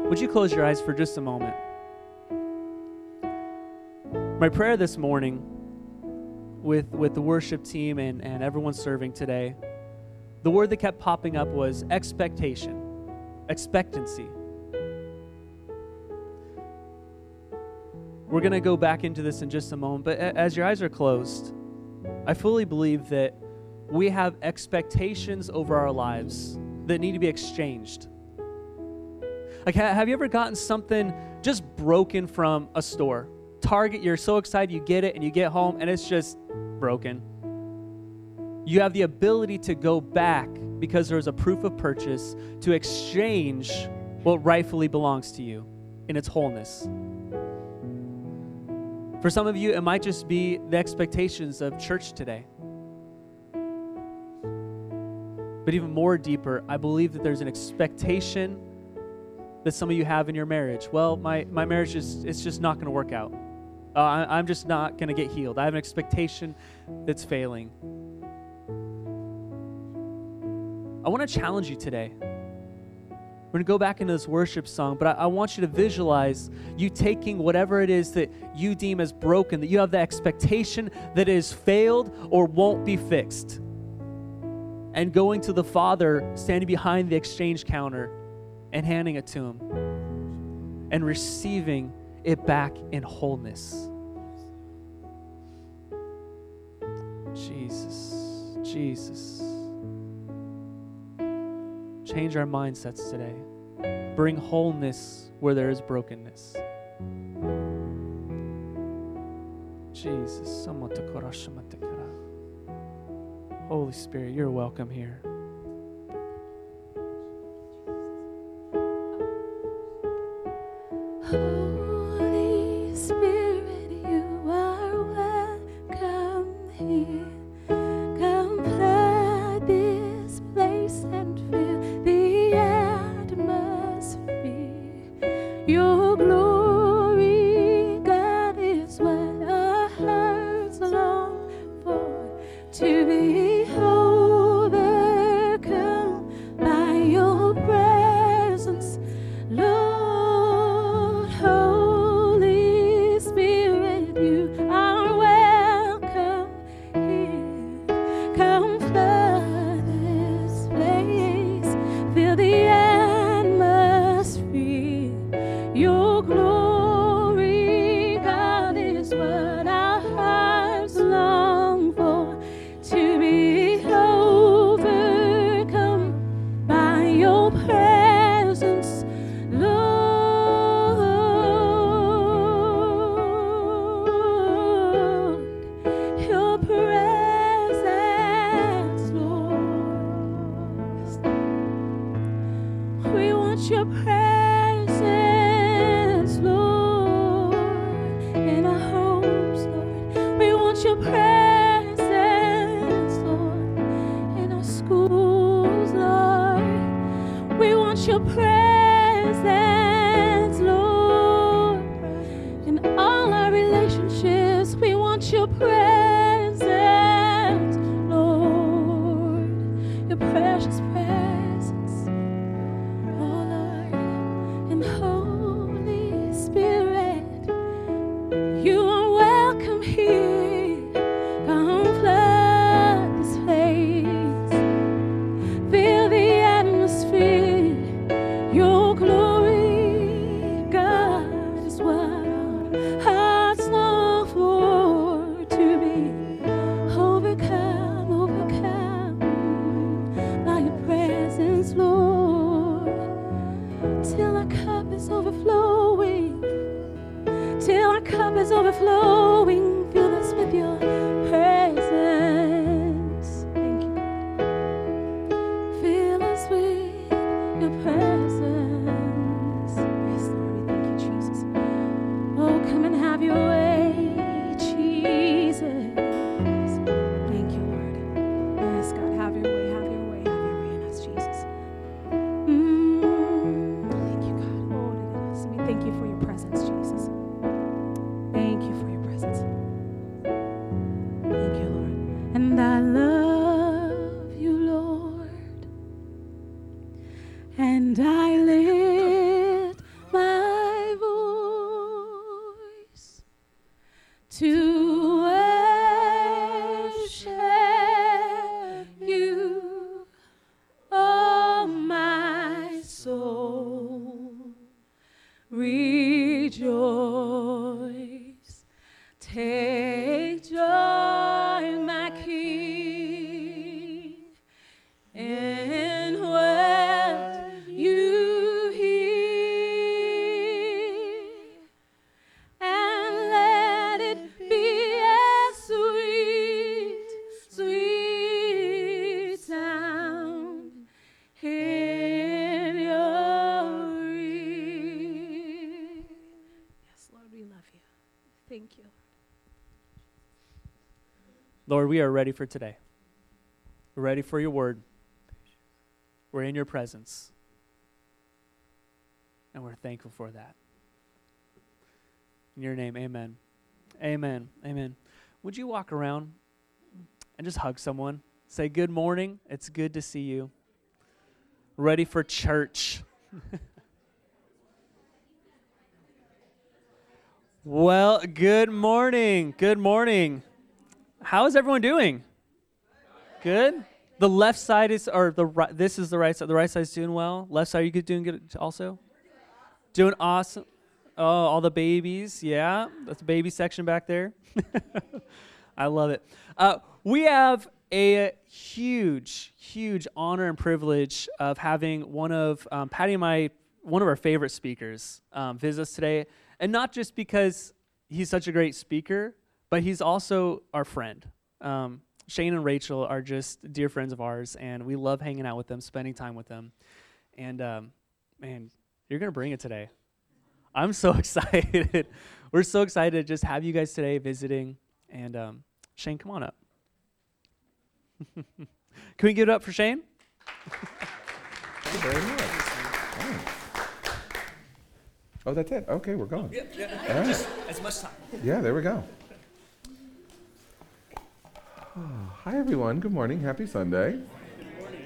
Would you close your eyes for just a moment? My prayer this morning with the worship team and everyone serving today, the word that kept popping up was expectation, expectancy. We're going to go back into this in just a moment, but as your eyes are closed, I fully believe that we have expectations over our lives that need to be exchanged. Like, have you ever gotten something just broken from a store? Target, you're so excited you get it and you get home and it's just broken. You have the ability to go back because there's a proof of purchase to exchange what rightfully belongs to you in its wholeness. For some of you, it might just be the expectations of church today. But even more deeper, I believe that there's an expectation that some of you have in your marriage. Well, my marriage it's just not going to work out. I'm just not going to get healed. I have an expectation that's failing. I want to challenge you today. We're going to go back into this worship song, but I want you to visualize you taking whatever it is that you deem as broken, that you have the expectation that it has failed or won't be fixed, and going to the Father, standing behind the exchange counter and handing it to Him and receiving it back in wholeness. Jesus, Jesus. Change our mindsets today. Bring wholeness where there is brokenness. Jesus. Holy Spirit, you're welcome here. Holy Spirit, you are welcome here. Come flood this place and fill the atmosphere. Your glory, God, is what our hearts long for, to be overcome by your presence, Lord. Holy Spirit, you are welcome here. Come flood this place, fill the atmosphere. Your glory, God, is what our hearts long for, to be overcome by your presence, Lord. Your presence, Lord. We want your presence, Lord, in our homes, Lord. We want your presence, Lord, in our schools, Lord. We want your presence, Lord, in all our relationships. We want your presence, Lord, your precious presence, oh Lord. And Holy Spirit, you are welcome here. Come flood this place, fill the atmosphere. Your glory, God, is what our hearts long for, to be overcome, overcome by your presence, Lord. Till our cup is overflowing, till our cup is overflowing, fill us with your presence. Thank you, God. Fill us with your presence. Yes, Lord, we thank you, Jesus. Oh, come and have your way, Jesus. Thank you, Lord. Yes, God, have your way, have your way, have your way in us, Jesus. Thank you, God. Oh, we thank you for your presence, Jesus. Thank you for your presence. Thank you, Lord. And I love you, Lord. And I lift Lord, we are ready for today. We're ready for your word. We're in your presence. And we're thankful for that. In your name, amen. Amen. Amen. Would you walk around and just hug someone? Say, good morning. It's good to see you. Ready for church. Well, good morning. Good morning. How is everyone doing? Good? The left side is, or the right, this is the right side. The right side is doing well. Left side, are you doing good also? Doing awesome. Oh, all the babies. Yeah, that's the baby section back there. I love it. We have a huge honor and privilege of having one of Patty and one of our favorite speakers visit us today. And not just because he's such a great speaker, but he's also our friend. Shane and Rachel are just dear friends of ours, and we love hanging out with them, spending time with them. And, man, you're going to bring it today. I'm so excited. We're so excited to just have you guys today visiting. And, Shane, come on up. Can we give it up for Shane? Thank you very much. Oh, that's it? Okay, we're going. Yeah. All right. Just as much time. Yeah, there we go. Oh, hi, everyone. Good morning. Happy Sunday. Good morning.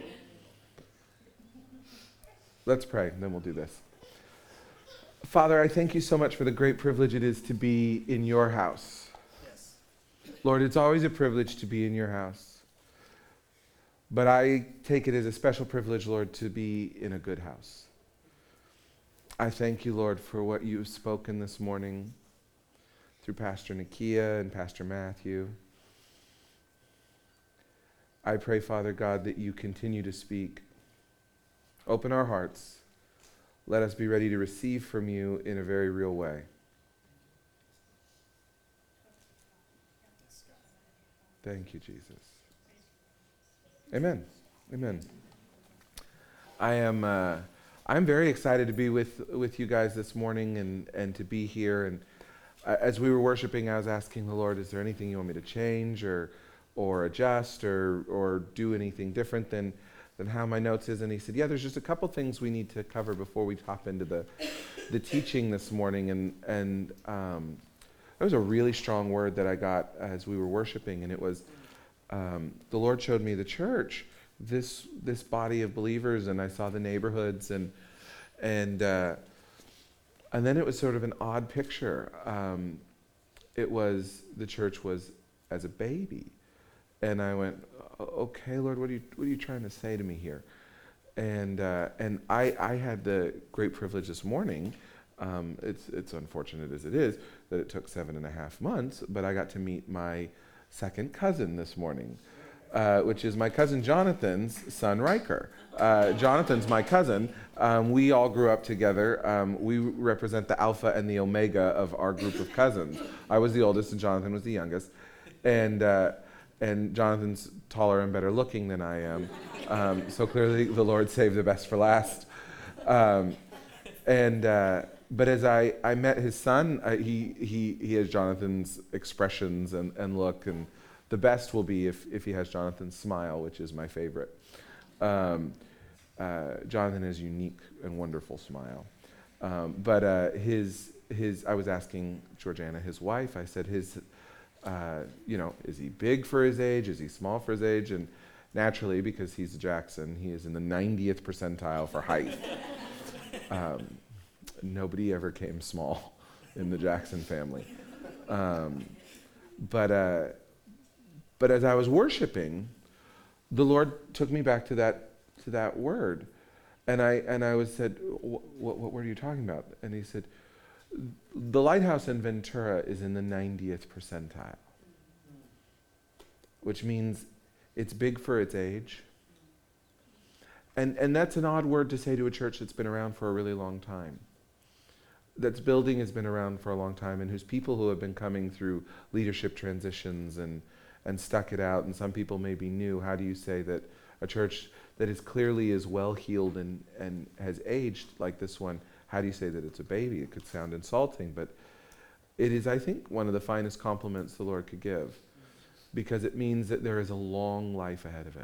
Let's pray, and then we'll do this. Father, I thank you so much for the great privilege it is to be in your house. Yes. Lord, it's always a privilege to be in your house. But I take it as a special privilege, Lord, to be in a good house. I thank you, Lord, for what you've spoken this morning through Pastor Nakia and Pastor Matthew. I pray, Father God, that you continue to speak. Open our hearts. Let us be ready to receive from you in a very real way. Thank you, Jesus. Amen. Amen. I'm very excited to be with you guys this morning and to be here. And as we were worshiping, I was asking the Lord, is there anything you want me to change or adjust or do anything different than how my notes is? And he said, yeah, there's just a couple things we need to cover before we hop into the teaching this morning. And there was a really strong word that I got as we were worshiping, and it was the Lord showed me the church, this body of believers, and I saw the neighborhoods, and then it was sort of an odd picture. It was the church was as a baby, and I went, okay, Lord, what are you trying to say to me here? And I had the great privilege this morning. It's unfortunate as it is that it took 7.5 months, but I got to meet my second cousin this morning, which is my cousin Jonathan's son, Riker. Jonathan's my cousin. We all grew up together. We represent the alpha and the omega of our group of cousins. I was the oldest and Jonathan was the youngest. And Jonathan's taller and better looking than I am. So clearly the Lord saved the best for last. But as I met his son, he has Jonathan's expressions and look, and the best will be if he has Jonathan's smile, which is my favorite. Jonathan has a unique and wonderful smile. But I was asking Georgiana, his wife, I said, is he big for his age? Is he small for his age? And naturally, because he's a Jackson, he is in the 90th percentile for height. Nobody ever came small in the Jackson family. But as I was worshiping, the Lord took me back to that word, and I said, what word are you talking about? And he said, the lighthouse in Ventura is in the 90th percentile, which means it's big for its age. And that's an odd word to say to a church that's been around for a really long time. That's building has been around for a long time, and whose people who have been coming through leadership transitions and stuck it out, and some people may be new. How do you say that a church that is clearly is well-heeled and has aged like this one, how do you say that it's a baby? It could sound insulting, but it is, I think, one of the finest compliments the Lord could give. because it means that there is a long life ahead of it.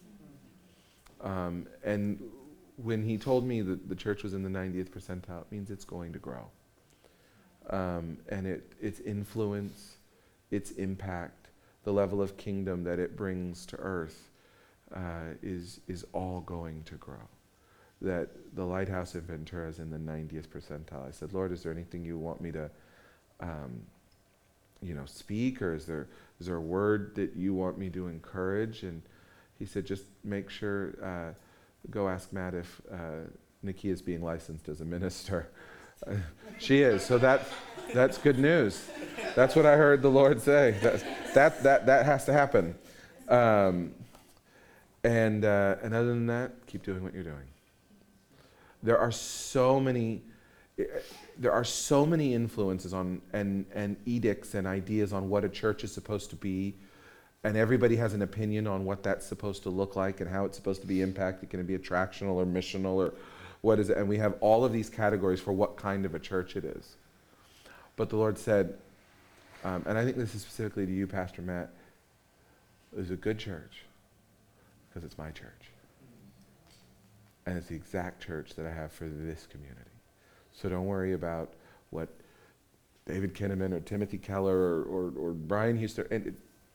And when he told me that the church was in the 90th percentile, it means it's going to grow. And its influence, its impact, the level of kingdom that it brings to earth is all going to grow. That the Lighthouse in Ventura is in the 90th percentile. I said, Lord, is there anything you want me to speak, or is there a word that you want me to encourage? And he said, just make sure, go ask Matt if Nikia is being licensed as a minister. She is, so that's good news. That's what I heard the Lord say. That has to happen. And other than that, keep doing what you're doing. There are so many influences on and edicts and ideas on what a church is supposed to be, and everybody has an opinion on what that's supposed to look like and how it's supposed to be impacted. Can it be attractional or missional, or what is it? And we have all of these categories for what kind of a church it is. But the Lord said, and I think this is specifically to you, Pastor Matt, it's a good church because it's my church. And it's the exact church that I have for this community. So don't worry about what David Kinnaman or Timothy Keller or Brian Houston, and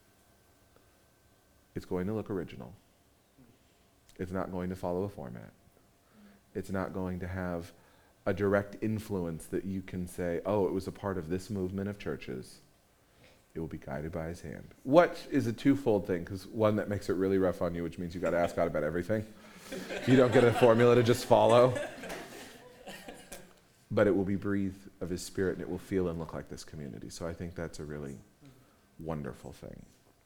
it's going to look original. It's not going to follow a format. It's not going to have a direct influence that you can say, oh, it was a part of this movement of churches. It will be guided by his hand. What is a twofold thing? Because one, that makes it really rough on you, which means you got to ask God about everything. You don't get a formula to just follow. But it will be breathed of his spirit, and it will feel and look like this community. So I think that's a really wonderful thing.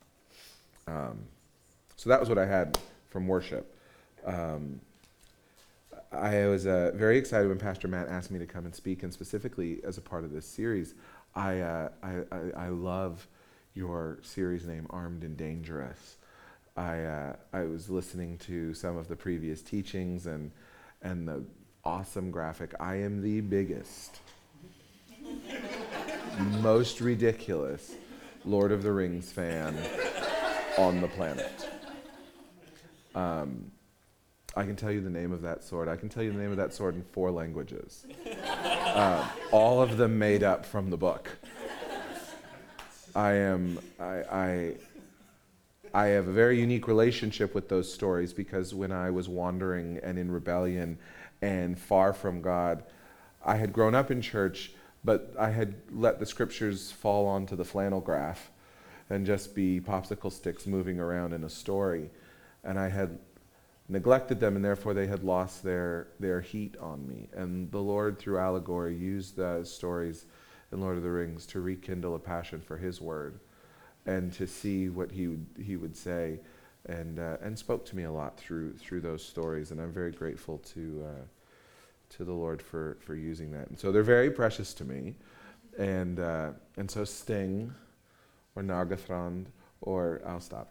So that was what I had from worship. I was very excited when Pastor Matt asked me to come and speak, and specifically as a part of this series. I love your series name, Armed and Dangerous. I was listening to some of the previous teachings and the awesome graphic. I am the biggest, most ridiculous Lord of the Rings fan on the planet. I can tell you the name of that sword. I can tell you the name of that sword in 4 languages. All of them made up from the book. I have a very unique relationship with those stories because when I was wandering and in rebellion and far from God, I had grown up in church, but I had let the scriptures fall onto the flannel graph and just be popsicle sticks moving around in a story. And I had neglected them, and therefore they had lost their heat on me. And the Lord, through allegory, used the stories in Lord of the Rings to rekindle a passion for his word and to see what he would say, and spoke to me a lot through those stories. And I'm very grateful to the Lord for using that. And so they're very precious to me. And so Sting or Nargothrond, or I'll stop,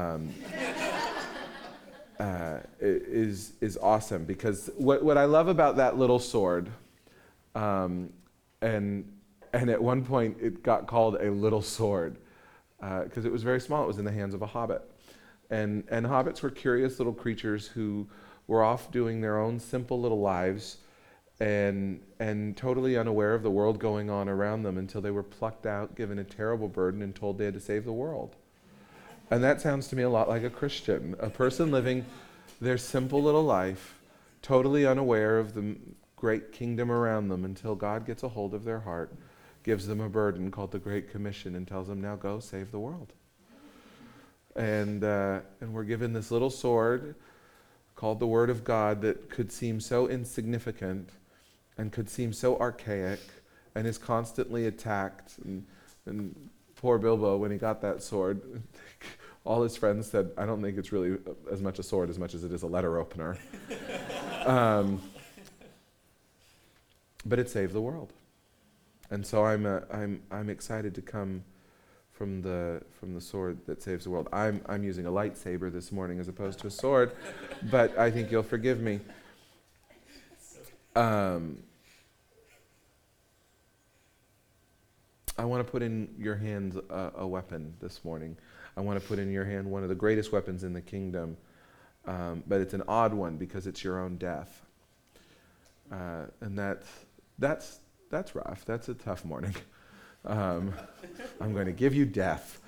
is awesome, because what I love about that little sword, and at one point it got called a little sword because it was very small. It was in the hands of a hobbit, and hobbits were curious little creatures who were off doing their own simple little lives and totally unaware of the world going on around them until they were plucked out, given a terrible burden, and told they had to save the world. And that sounds to me a lot like a Christian, a person living their simple little life, totally unaware of the great kingdom around them until God gets a hold of their heart, gives them a burden called the Great Commission, and tells them, now go save the world. And we're given this little sword called the Word of God that could seem so insignificant and could seem so archaic and is constantly attacked. And poor Bilbo, when he got that sword, all his friends said, I don't think it's really as much a sword as much as it is a letter opener. But it saved the world. And so I'm excited to come from the sword that saves the world. I'm using a lightsaber this morning as opposed to a sword, but I think you'll forgive me. I want to put in your hands a weapon this morning. I want to put in your hand one of the greatest weapons in the kingdom, but it's an odd one because it's your own death. And that's rough. That's a tough morning. I'm going to give you death.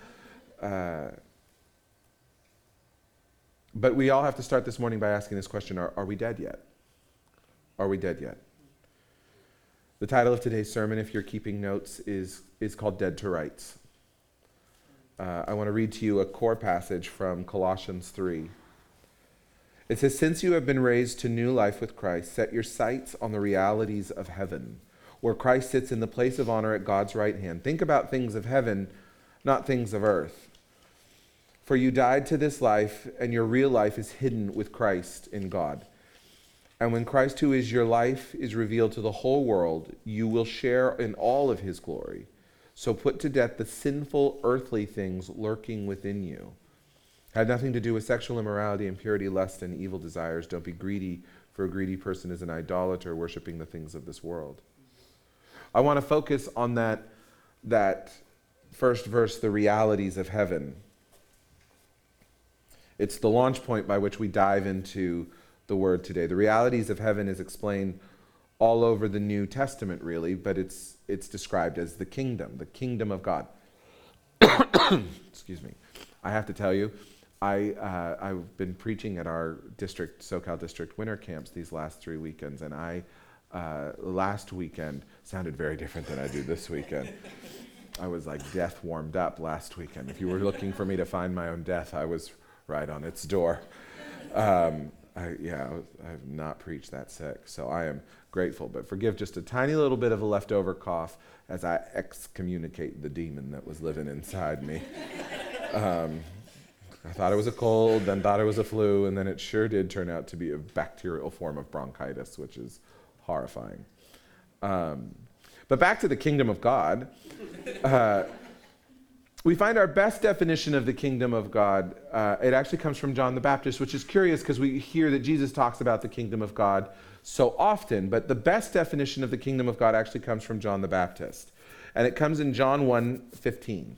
But we all have to start this morning by asking this question, are we dead yet? Are we dead yet? The title of today's sermon, if you're keeping notes, is called Dead to Rights. I want to read to you a core passage from Colossians 3. It says, "Since you have been raised to new life with Christ, set your sights on the realities of heaven, where Christ sits in the place of honor at God's right hand. Think about things of heaven, not things of earth. For you died to this life, and your real life is hidden with Christ in God. And when Christ, who is your life, is revealed to the whole world, you will share in all of his glory. So put to death the sinful earthly things lurking within you. Had nothing to do with sexual immorality, impurity, lust, and evil desires. Don't be greedy, for a greedy person is an idolater, worshiping the things of this world." I want to focus on that first verse, the realities of heaven. It's the launch point by which we dive into the word today. The realities of heaven is explained all over the New Testament, really, but it's described as the kingdom of God. Excuse me. I have to tell you, I've been preaching at our district, SoCal District winter camps these last 3 weekends, and last weekend sounded very different than I do this weekend. I was like death warmed up last weekend. If you were looking for me to find my own death, I was right on its door. I've not preached that sick, so I am grateful. But forgive just a tiny little bit of a leftover cough as I excommunicate the demon that was living inside me. I thought it was a cold, then thought it was a flu, and then it sure did turn out to be a bacterial form of bronchitis, which is horrifying. But back to the kingdom of God. We find our best definition of the kingdom of God. It actually comes from John the Baptist, which is curious because we hear that Jesus talks about the kingdom of God so often. But the best definition of the kingdom of God actually comes from John the Baptist. And it comes in John 1:15.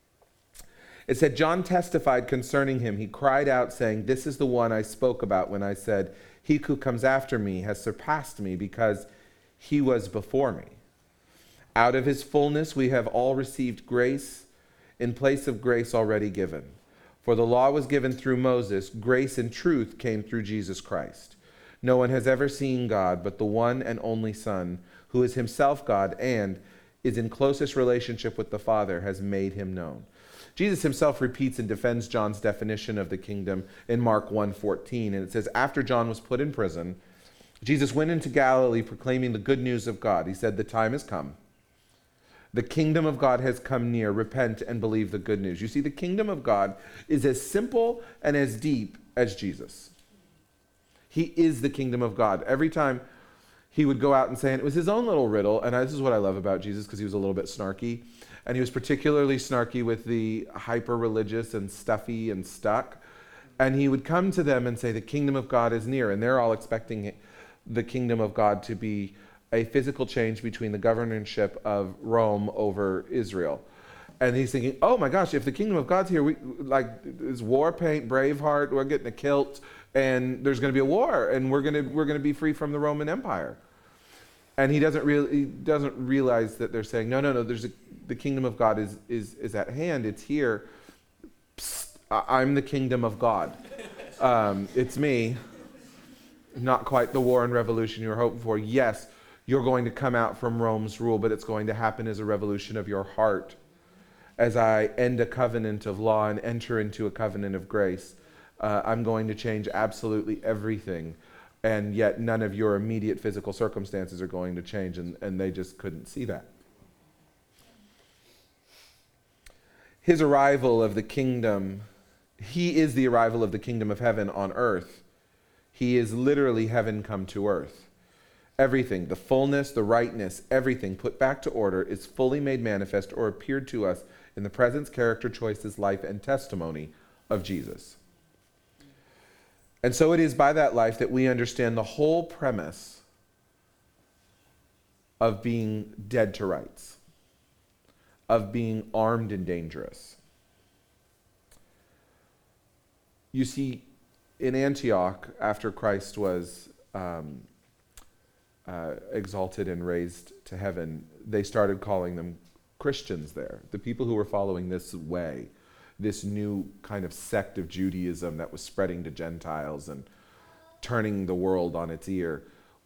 It said, "John testified concerning him. He cried out, saying, 'This is the one I spoke about when I said, he who comes after me has surpassed me because he was before me. Out of his fullness we have all received grace in place of grace already given. For the law was given through Moses, grace and truth came through Jesus Christ. No one has ever seen God but the one and only Son, who is himself God and is in closest relationship with the Father, has made him known.'" Jesus himself repeats and defends John's definition of the kingdom in Mark 1:14, and it says, "After John was put in prison, Jesus went into Galilee proclaiming the good news of God. He said, 'The time has come. The kingdom of God has come near. Repent and believe the good news.'" You see, the kingdom of God is as simple and as deep as Jesus. He is the kingdom of God. Every time he would go out and say, and it was his own little riddle, and this is what I love about Jesus because he was a little bit snarky, and he was particularly snarky with the hyper-religious and stuffy and stuck, and he would come to them and say, "The kingdom of God is near," and they're all expecting the kingdom of God to be a physical change between the governorship of Rome over Israel. And he's thinking, oh my gosh, if the kingdom of God's here, it's war paint, Braveheart, we're getting a kilt, and there's going to be a war, and we're going to be free from the Roman Empire. And he doesn't realize that they're saying, no, the kingdom of God is at hand, it's here. Psst, I'm the kingdom of God. It's me. Not quite the war and revolution you were hoping for. Yes, you're going to come out from Rome's rule, but it's going to happen as a revolution of your heart. As I end a covenant of law and enter into a covenant of grace, I'm going to change absolutely everything. And yet none of your immediate physical circumstances are going to change, and they just couldn't see that. His arrival of the kingdom, he is the arrival of the kingdom of heaven on earth. He is literally heaven come to earth. Everything, the fullness, the rightness, everything put back to order is fully made manifest or appeared to us in the presence, character, choices, life, and testimony of Jesus. And so it is by that life that we understand the whole premise of being dead to rights, of being armed and dangerous. You see, in Antioch, after Christ was exalted and raised to heaven, they started calling them Christians there. The people who were following this way, this new kind of sect of Judaism that was spreading to Gentiles and turning the world on its ear,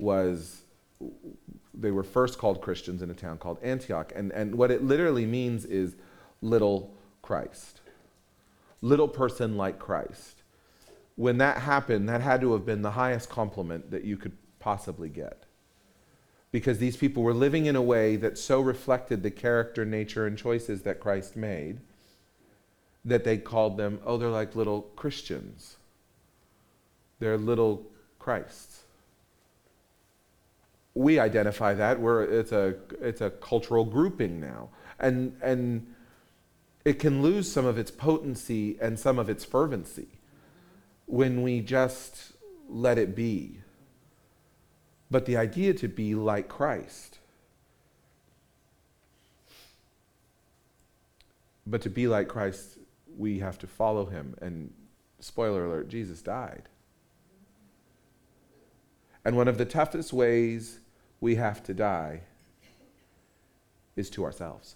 they were first called Christians in a town called Antioch. And what it literally means is little Christ. Little person like Christ. When that happened, that had to have been the highest compliment that you could possibly get. Because these people were living in a way that so reflected the character, nature, and choices that Christ made that they called them, oh, they're like little Christians. They're little Christs. We identify that. It's a cultural grouping now. And it can lose some of its potency and some of its fervency when we just let it be. But the idea to be like Christ. But to be like Christ, we have to follow him. And spoiler alert, Jesus died. And one of the toughest ways we have to die is to ourselves.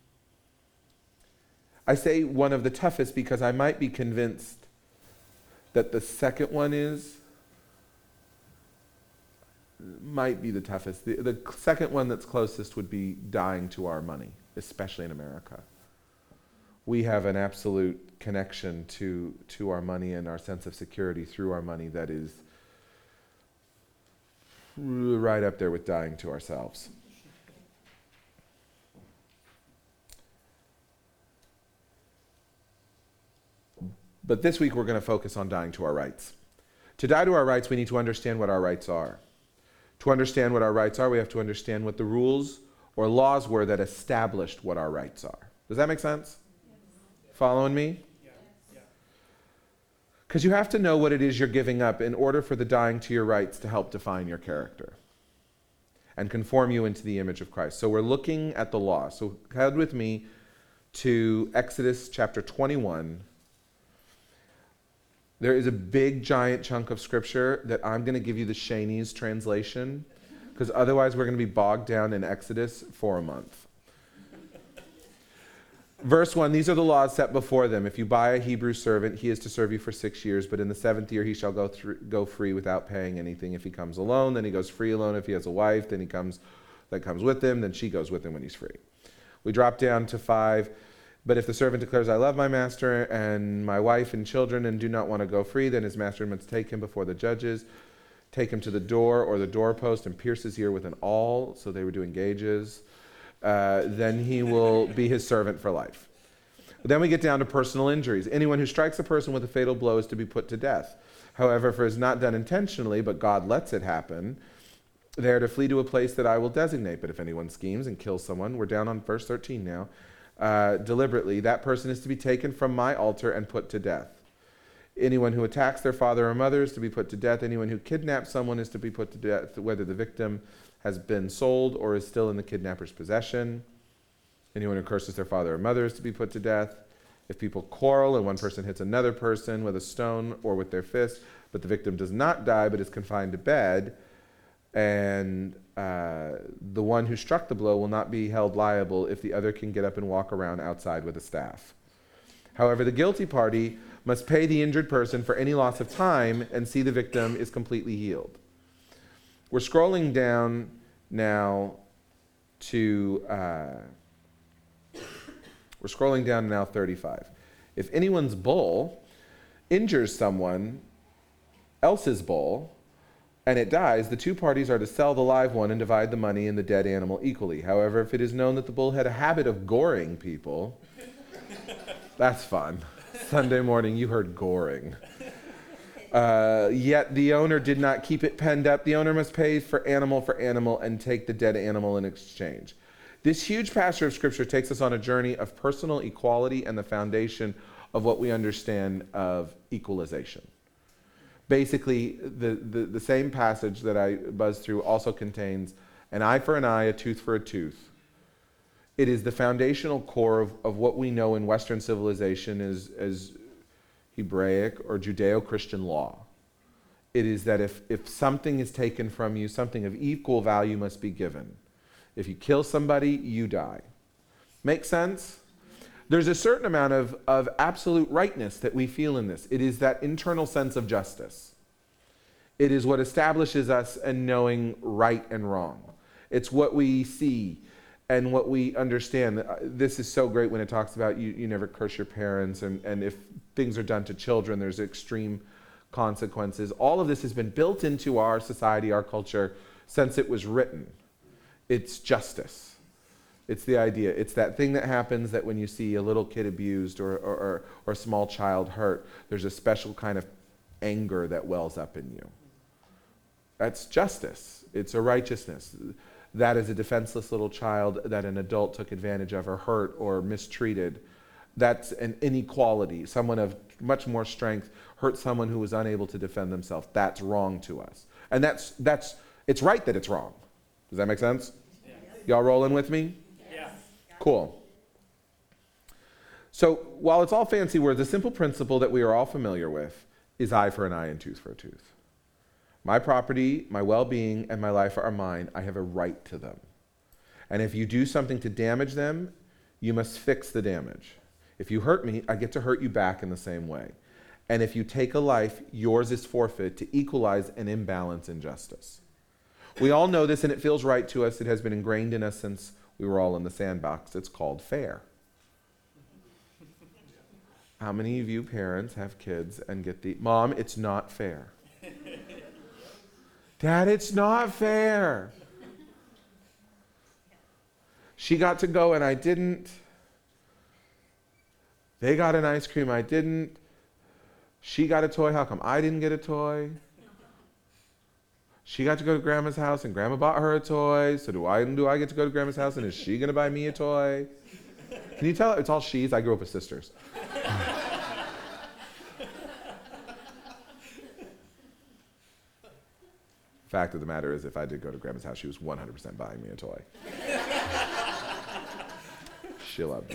I say one of the toughest because I might be convinced that the second one might be the toughest. The second one that's closest would be dying to our money, especially in America. We have an absolute connection to our money and our sense of security through our money that is right up there with dying to ourselves. But this week we're going to focus on dying to our rights. To die to our rights, we need to understand what our rights are. To understand what our rights are, we have to understand what the rules or laws were that established what our rights are. Does that make sense? Yes. Following me? Yeah. Because you have to know what it is you're giving up in order for the dying to your rights to help define your character and conform you into the image of Christ. So we're looking at the law. So head with me to Exodus chapter 21. There is a big, giant chunk of scripture that I'm going to give you the Shani's translation, because otherwise we're going to be bogged down in Exodus for a month. Verse 1, these are the laws set before them. If you buy a Hebrew servant, he is to serve you for 6 years, but in the 7th year he shall go free without paying anything. If he comes alone, then he goes free alone. If he has a wife, then that comes with him, then she goes with him when he's free. We drop down to 5. But if the servant declares, I love my master and my wife and children and do not want to go free, then his master must take him before the judges, take him to the door or the doorpost and pierce his ear with an awl. So they were doing gauges. Then he will be his servant for life. Then we get down to personal injuries. Anyone who strikes a person with a fatal blow is to be put to death. However, if it is not done intentionally, but God lets it happen, they are to flee to a place that I will designate. But if anyone schemes and kills someone, we're down on verse 13 now, deliberately, that person is to be taken from my altar and put to death. Anyone who attacks their father or mother is to be put to death. Anyone who kidnaps someone is to be put to death, whether the victim has been sold or is still in the kidnapper's possession. Anyone who curses their father or mother is to be put to death. If people quarrel and one person hits another person with a stone or with their fist, but the victim does not die but is confined to bed, and the one who struck the blow will not be held liable if the other can get up and walk around outside with a staff. However, the guilty party must pay the injured person for any loss of time and see the victim is completely healed. We're scrolling down now to 35. If anyone's bull injures someone else's bull, and it dies, the two parties are to sell the live one and divide the money and the dead animal equally. However, if it is known that the bull had a habit of goring people, that's fun. Sunday morning, you heard goring. Yet the owner did not keep it penned up. The owner must pay for animal and take the dead animal in exchange. This huge passage of Scripture takes us on a journey of personal equality and the foundation of what we understand of equalization. Basically, the same passage that I buzzed through also contains an eye for an eye, a tooth for a tooth. It is the foundational core of what we know in Western civilization as Hebraic, or Judeo-Christian law. It is that if something is taken from you, something of equal value must be given. If you kill somebody, you die. Make sense? There's a certain amount of absolute rightness that we feel in this. It is that internal sense of justice. It is what establishes us in knowing right and wrong. It's what we see and what we understand. This is so great when it talks about you never curse your parents, and if things are done to children, there's extreme consequences. All of this has been built into our society, our culture, since it was written. It's justice. It's the idea. It's that thing that happens that when you see a little kid abused or a small child hurt, there's a special kind of anger that wells up in you. That's justice. It's a righteousness. That is a defenseless little child that an adult took advantage of or hurt or mistreated. That's an inequality. Someone of much more strength hurt someone who was unable to defend themselves. That's wrong to us. And it's right that it's wrong. Does that make sense? Yeah. Y'all rolling with me? Yeah. Cool. So while it's all fancy words, the simple principle that we are all familiar with is eye for an eye and tooth for a tooth. My property, my well-being, and my life are mine. I have a right to them. And if you do something to damage them, you must fix the damage. If you hurt me, I get to hurt you back in the same way. And if you take a life, yours is forfeit to equalize an imbalance in justice. We all know this, and it feels right to us. It has been ingrained in us since we were all in the sandbox. It's called fair. How many of you parents have kids and get Mom, it's not fair. Dad, it's not fair. She got to go and I didn't. They got an ice cream, I didn't. She got a toy, how come I didn't get a toy? She got to go to Grandma's house and Grandma bought her a toy, so do I get to go to Grandma's house and is she going to buy me a toy? Can you tell it's all she's? I grew up with sisters. Fact of the matter is, if I did go to Grandma's house, she was 100% buying me a toy. She loved me.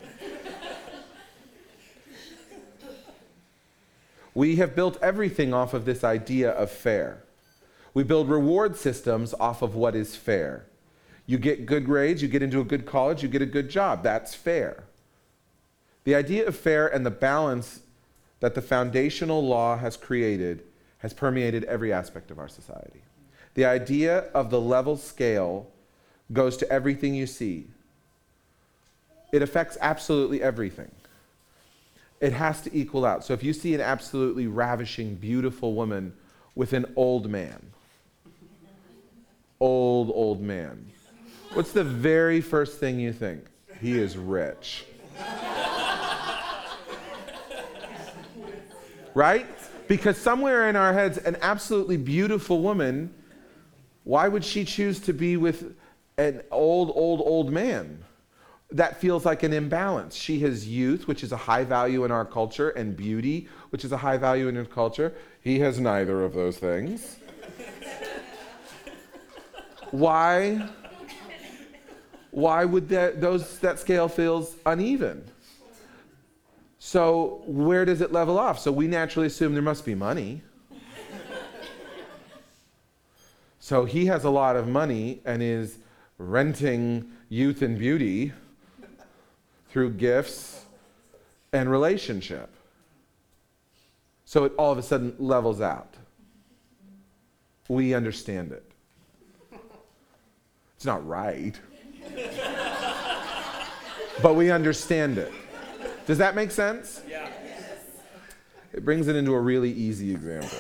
We have built everything off of this idea of fair. We build reward systems off of what is fair. You get good grades, you get into a good college, you get a good job. That's fair. The idea of fair and the balance that the foundational law has created has permeated every aspect of our society. The idea of the level scale goes to everything you see. It affects absolutely everything. It has to equal out. So if you see an absolutely ravishing, beautiful woman with an old man, old man, what's the very first thing you think? He is rich. Right? Because somewhere in our heads, an absolutely beautiful woman, why would she choose to be with an old man? That feels like an imbalance. She has youth, which is a high value in our culture, and beauty, which is a high value in his culture. He has neither of those things. Why would that scale feels uneven? So where does it level off? So we naturally assume there must be money. So he has a lot of money and is renting youth and beauty through gifts and relationship. So it all of a sudden levels out. We understand it. It's not right. But we understand it. Does that make sense? Yeah. It brings it into a really easy example.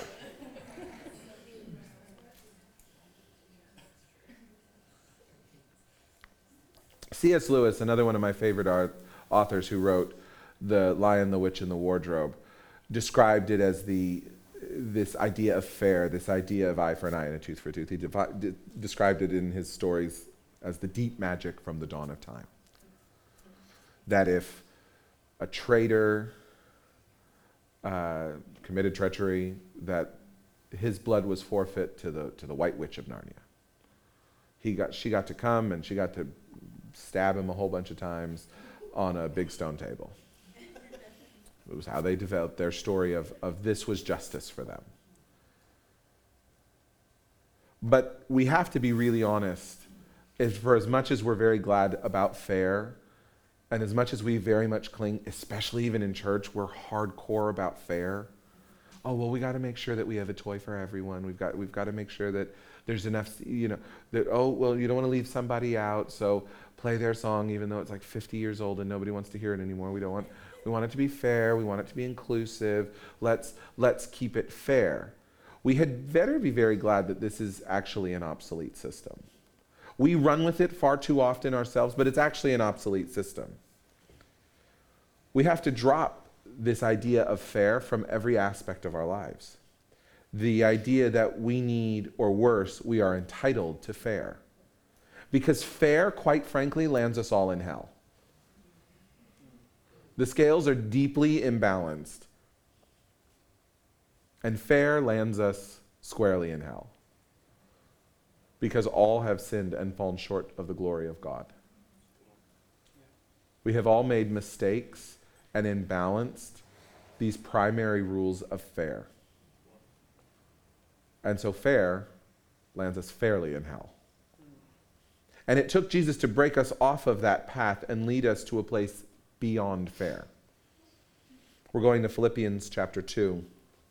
C.S. Lewis, another one of my favorite authors who wrote The Lion, the Witch, and the Wardrobe, described it as this idea of fair, this idea of eye for an eye and a tooth for a tooth. He described it in his stories as the deep magic from the dawn of time. That if a traitor committed treachery, that his blood was forfeit to the White Witch of Narnia. She got to come and she got to stab him a whole bunch of times on a big stone table. It was how they developed their story of this was justice for them. But we have to be really honest. For as much as we're very glad about fair, and as much as we very much cling, especially even in church, we're hardcore about fair. Oh, well, we got to make sure that we have a toy for everyone. We've got to make sure that there's enough, that, oh, well, you don't want to leave somebody out, so play their song even though it's like 50 years old and nobody wants to hear it anymore. We want it to be fair. We want it to be inclusive. Let's keep it fair. We had better be very glad that this is actually an obsolete system. We run with it far too often ourselves, but it's actually an obsolete system. We have to drop this idea of fair from every aspect of our lives. The idea that we need, or worse, we are entitled to fair. Because fair, quite frankly, lands us all in hell. The scales are deeply imbalanced. And fair lands us squarely in hell. Because all have sinned and fallen short of the glory of God. We have all made mistakes and imbalanced these primary rules of fair. And so fair lands us fairly in hell. And it took Jesus to break us off of that path and lead us to a place beyond fair. We're going to Philippians chapter 2.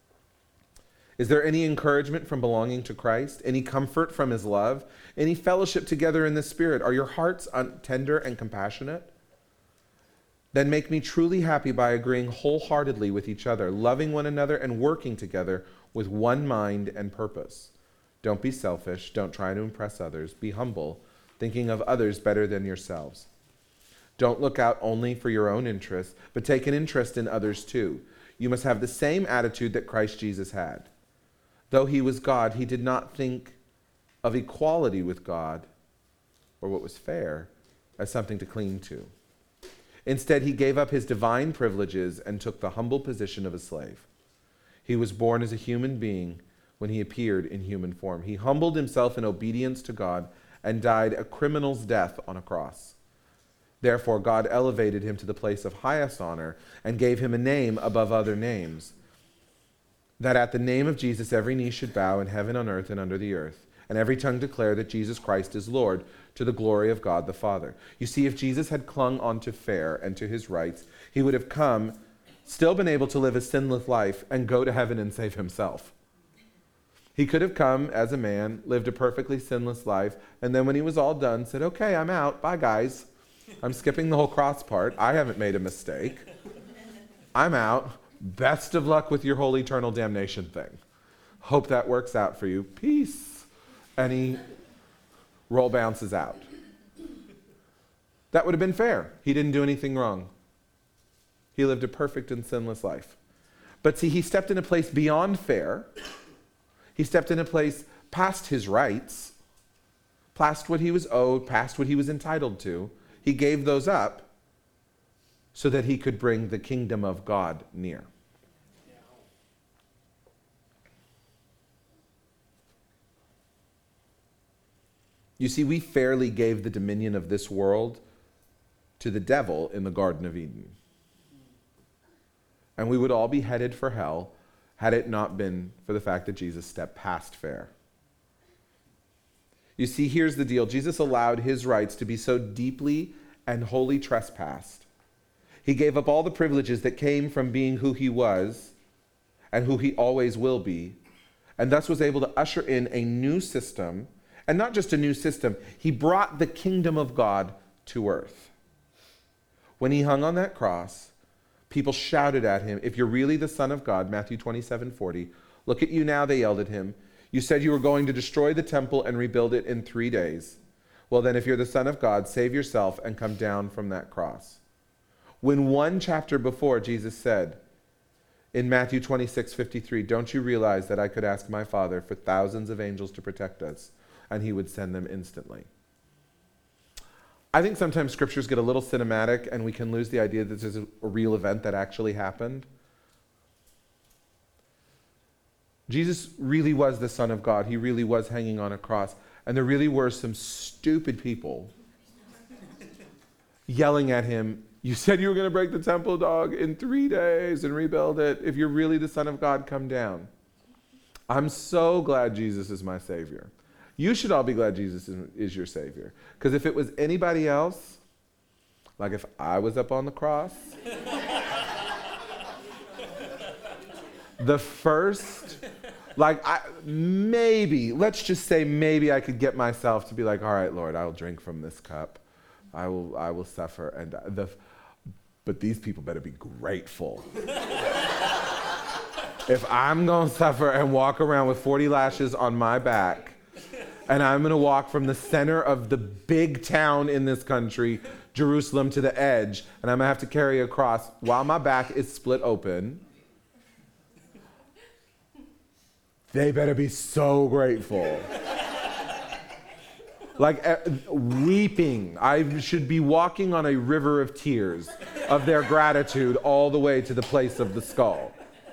Is there any encouragement from belonging to Christ? Any comfort from his love? Any fellowship together in the Spirit? Are your hearts tender and compassionate? Then make me truly happy by agreeing wholeheartedly with each other, loving one another and working together with one mind and purpose. Don't be selfish. Don't try to impress others. Be humble, thinking of others better than yourselves. Don't look out only for your own interests, but take an interest in others too. You must have the same attitude that Christ Jesus had. Though he was God, he did not think of equality with God, or what was fair, as something to cling to. Instead, he gave up his divine privileges and took the humble position of a slave. He was born as a human being when he appeared in human form. He humbled himself in obedience to God and died a criminal's death on a cross. Therefore, God elevated him to the place of highest honor and gave him a name above other names, that at the name of Jesus every knee should bow in heaven, on earth, and under the earth, and every tongue declare that Jesus Christ is Lord, to the glory of God the Father. You see, if Jesus had clung onto fair and to his rights, he would have come, still been able to live a sinless life, and go to heaven and save himself. He could have come as a man, lived a perfectly sinless life, and then when he was all done, said, okay, I'm out. Bye, guys. I'm skipping the whole cross part. I haven't made a mistake. I'm out. Best of luck with your whole eternal damnation thing. Hope that works out for you. Peace. And he roll bounces out. That would have been fair. He didn't do anything wrong. He lived a perfect and sinless life. But see, he stepped in a place beyond fair. He stepped in a place past his rights, past what he was owed, past what he was entitled to. He gave those up so that he could bring the kingdom of God near. You see, we fairly gave the dominion of this world to the devil in the Garden of Eden. And we would all be headed for hell had it not been for the fact that Jesus stepped past fair. You see, here's the deal. Jesus allowed his rights to be so deeply and wholly trespassed. He gave up all the privileges that came from being who he was and who he always will be, and thus was able to usher in a new system. And not just a new system, he brought the kingdom of God to earth. When he hung on that cross, people shouted at him, if you're really the Son of God, Matthew 27:40, look at you now, they yelled at him. You said you were going to destroy the temple and rebuild it in 3 days. Well then, if you're the Son of God, save yourself and come down from that cross. When one chapter before, Jesus said in Matthew 26:53, don't you realize that I could ask my Father for thousands of angels to protect us, and he would send them instantly? I think sometimes scriptures get a little cinematic and we can lose the idea that this is a real event that actually happened. Jesus really was the Son of God. He really was hanging on a cross. And there really were some stupid people yelling at him, You said you were going to break the temple, dog, in 3 days and rebuild it. If you're really the Son of God, come down. I'm so glad Jesus is my Savior. You should all be glad Jesus is your Savior. Because if it was anybody else, like if I was up on the cross, the first, let's just say maybe I could get myself to be like, all right, Lord, I will drink from this cup. I will suffer. But these people better be grateful. If I'm going to suffer and walk around with 40 lashes on my back, and I'm going to walk from the center of the big town in this country, Jerusalem, to the edge, and I'm going to have to carry a cross while my back is split open, they better be so grateful. Weeping. I should be walking on a river of tears of their gratitude all the way to the place of the skull.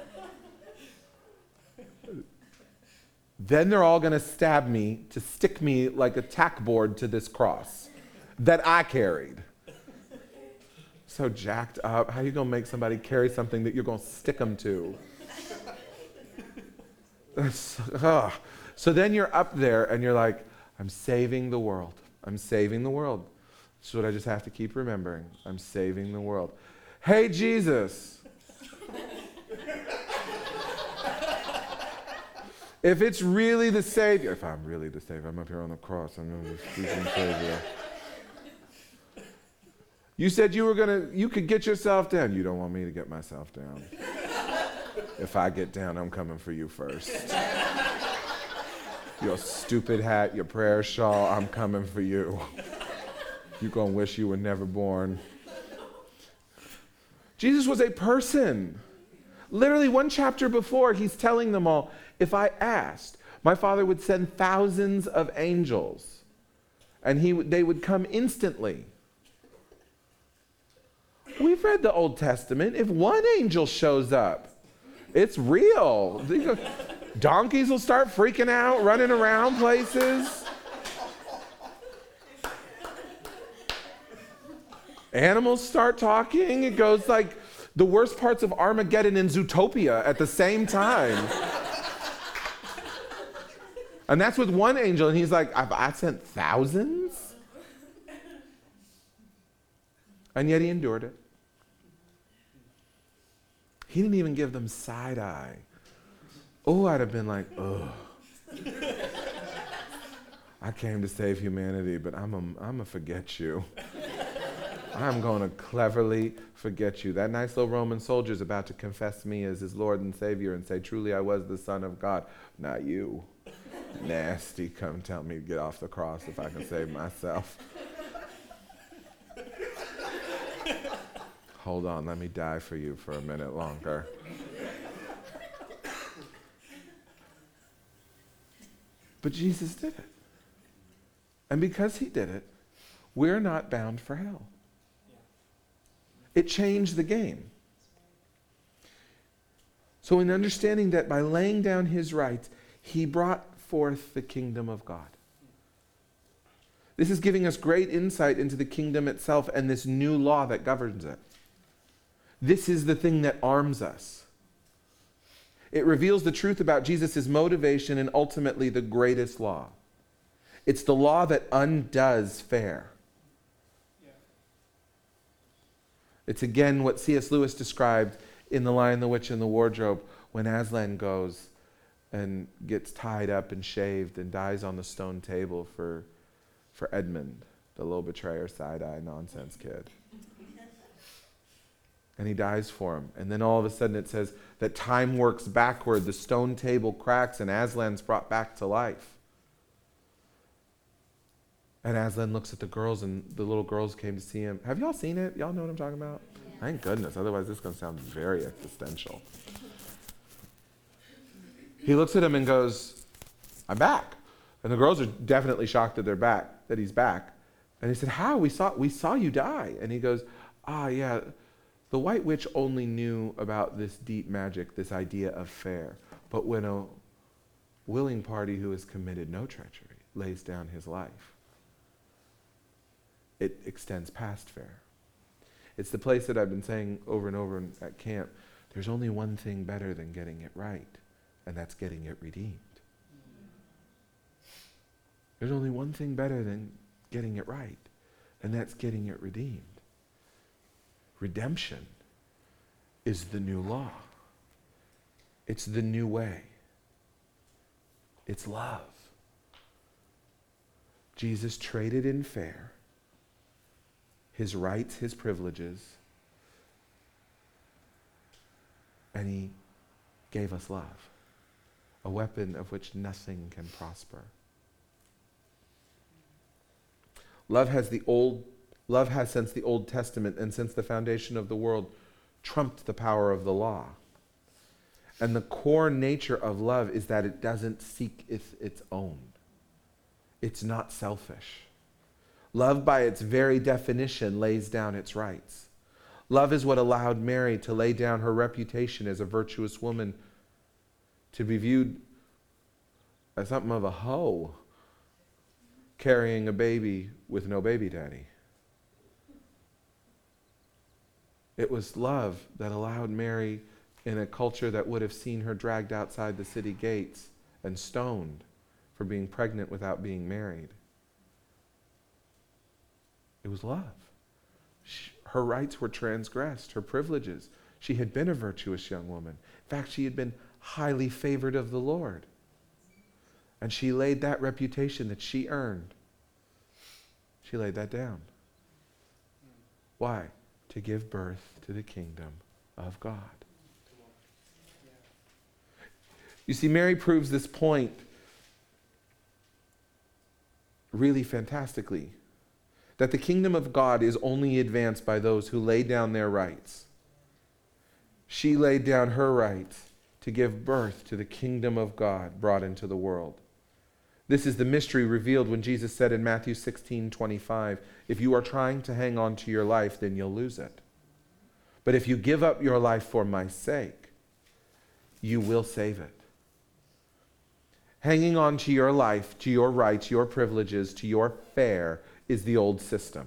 Then they're all going to stab me to stick me like a tack board to this cross that I carried. So jacked up. How are you going to make somebody carry something that you're going to stick them to? So then you're up there and you're like, I'm saving the world. I'm saving the world. That's what I just have to keep remembering. I'm saving the world. Hey, Jesus. If it's really the Savior, if I'm really the Savior, I'm up here on the cross, I'm the speaking Savior. You said you could get yourself down. You don't want me to get myself down. If I get down, I'm coming for you first. Your stupid hat, your prayer shawl, I'm coming for you. You're going to wish you were never born. Jesus was a person. Literally 1 chapter before, he's telling them all, if I asked, my Father would send thousands of angels, and they would come instantly. We've read the Old Testament. If one angel shows up, it's real. Donkeys will start freaking out, running around places. Animals start talking. It goes like the worst parts of Armageddon and Zootopia at the same time. And that's with one angel, and he's like, I sent thousands? And yet he endured it. He didn't even give them side eye. Oh, I'd have been like, ugh. I came to save humanity, but I'm gonna forget you. I'm going to cleverly forget you. That nice little Roman soldier's about to confess me as his Lord and Savior and say, truly I was the Son of God. Not you. Nasty, come tell me to get off the cross if I can save myself. Hold on, let me die for you for a minute longer. But Jesus did it. And because he did it, we're not bound for hell. It changed the game. So in understanding that by laying down his rights, he brought forth the kingdom of God. This is giving us great insight into the kingdom itself and this new law that governs it. This is the thing that arms us. It reveals the truth about Jesus' motivation and ultimately the greatest law. It's the law that undoes fair. It's again what C.S. Lewis described in The Lion, the Witch, and the Wardrobe when Aslan goes and gets tied up and shaved and dies on the stone table for Edmund, the little betrayer, side-eye nonsense kid. And he dies for him. And then all of a sudden it says that time works backward, the stone table cracks, and Aslan's brought back to life. And Aslan looks at the girls, and the little girls came to see him. Have y'all seen it? Y'all know what I'm talking about? Thank goodness. Otherwise, this is going to sound very existential. He looks at him and goes, I'm back. And the girls are definitely shocked that he's back. And he said, how? We saw you die. And he goes, yeah, the White Witch only knew about this deep magic, this idea of fair. But when a willing party who has committed no treachery lays down his life, it extends past fair. It's the place that I've been saying over and over at camp. There's only one thing better than getting it right, and that's getting it redeemed. There's only one thing better than getting it right, and that's getting it redeemed. Redemption is the new law. It's the new way. It's love. Jesus traded in fair his rights, his privileges, and he gave us love, a weapon of which nothing can prosper. Love has since the Old Testament and since the foundation of the world trumped the power of the law. And the core nature of love is that it doesn't seek its own. It's not selfish. Love, by its very definition, lays down its rights. Love is what allowed Mary to lay down her reputation as a virtuous woman, to be viewed as something of a hoe, carrying a baby with no baby daddy. It was love that allowed Mary, in a culture that would have seen her dragged outside the city gates and stoned for being pregnant without being married. It was love. Her rights were transgressed, her privileges. She had been a virtuous young woman. In fact, she had been highly favored of the Lord. And she laid that reputation that she earned. She laid that down. Why? To give birth to the kingdom of God. You see, Mary proves this point really fantastically, that the kingdom of God is only advanced by those who lay down their rights. She laid down her rights to give birth to the kingdom of God brought into the world. This is the mystery revealed when Jesus said in Matthew 16:25, if you are trying to hang on to your life, then you'll lose it. But if you give up your life for my sake, you will save it. Hanging on to your life, to your rights, your privileges, to your fare is the old system.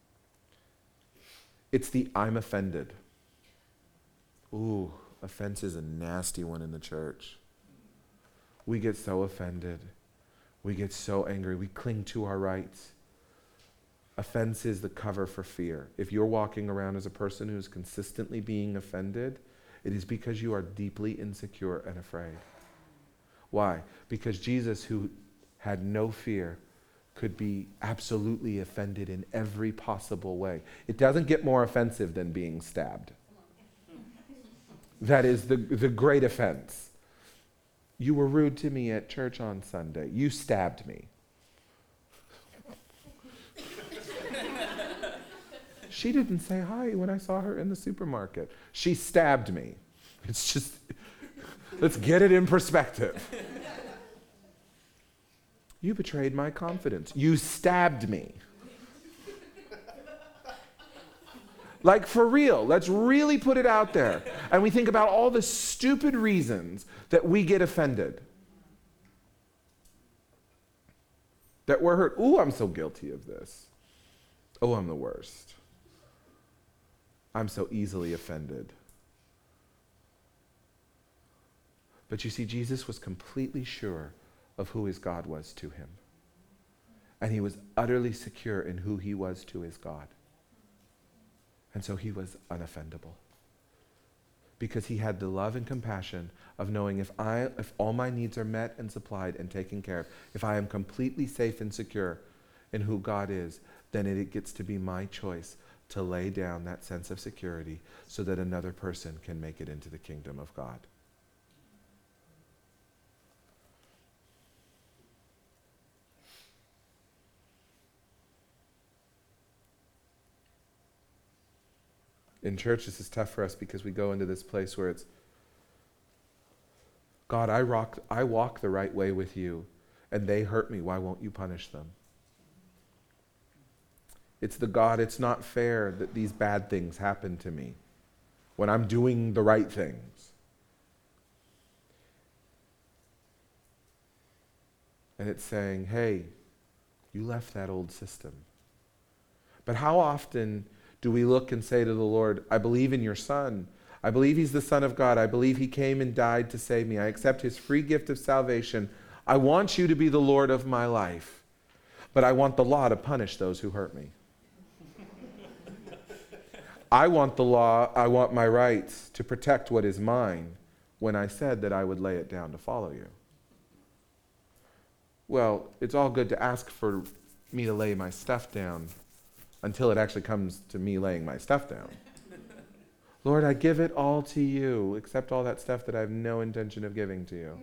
It's the I'm offended. Ooh, offense is a nasty one in the church. We get so offended. We get so angry. We cling to our rights. Offense is the cover for fear. If you're walking around as a person who's consistently being offended, it is because you are deeply insecure and afraid. Why? Because Jesus, who had no fear, could be absolutely offended in every possible way. It doesn't get more offensive than being stabbed. That is the great offense. You were rude to me at church on Sunday. You stabbed me. She didn't say hi when I saw her in the supermarket. She stabbed me. It's just, let's get it in perspective. You betrayed my confidence. You stabbed me. Like, for real, let's really put it out there. And we think about all the stupid reasons that we get offended. That we're hurt. Ooh, I'm so guilty of this. Oh, I'm the worst. I'm so easily offended. But you see, Jesus was completely sure of who his God was to him. And he was utterly secure in who he was to his God. And so he was unoffendable. Because he had the love and compassion of knowing if all my needs are met and supplied and taken care of, if I am completely safe and secure in who God is, then it gets to be my choice to lay down that sense of security so that another person can make it into the kingdom of God. In church, this is tough for us because we go into this place where it's, God, I walk the right way with you, and they hurt me. Why won't you punish them? It's the God, it's not fair that these bad things happen to me when I'm doing the right things. And it's saying, hey, you left that old system. But how often Do we look and say to the Lord, I believe in your Son. I believe he's the Son of God. I believe he came and died to save me. I accept his free gift of salvation. I want you to be the Lord of my life, but I want the law to punish those who hurt me. I want the law, I want my rights to protect what is mine when I said that I would lay it down to follow you. Well, it's all good to ask for me to lay my stuff down until it actually comes to me laying my stuff down. Lord, I give it all to you, except all that stuff that I have no intention of giving to you.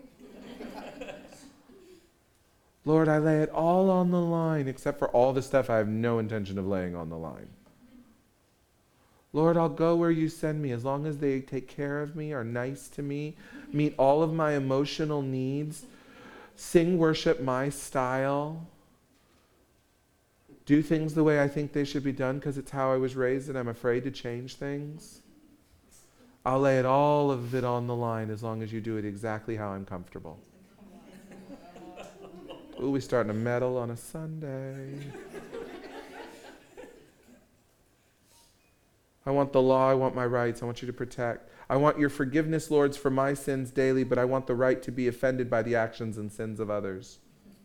Lord, I lay it all on the line, except for all the stuff I have no intention of laying on the line. Lord, I'll go where you send me as long as they take care of me, are nice to me, meet all of my emotional needs, sing worship my style, do things the way I think they should be done because it's how I was raised and I'm afraid to change things. I'll lay it all of it on the line as long as you do it exactly how I'm comfortable. Ooh, we starting to meddle on a Sunday. I want the law, I want my rights, I want you to protect. I want your forgiveness, Lord, for my sins daily, but I want the right to be offended by the actions and sins of others.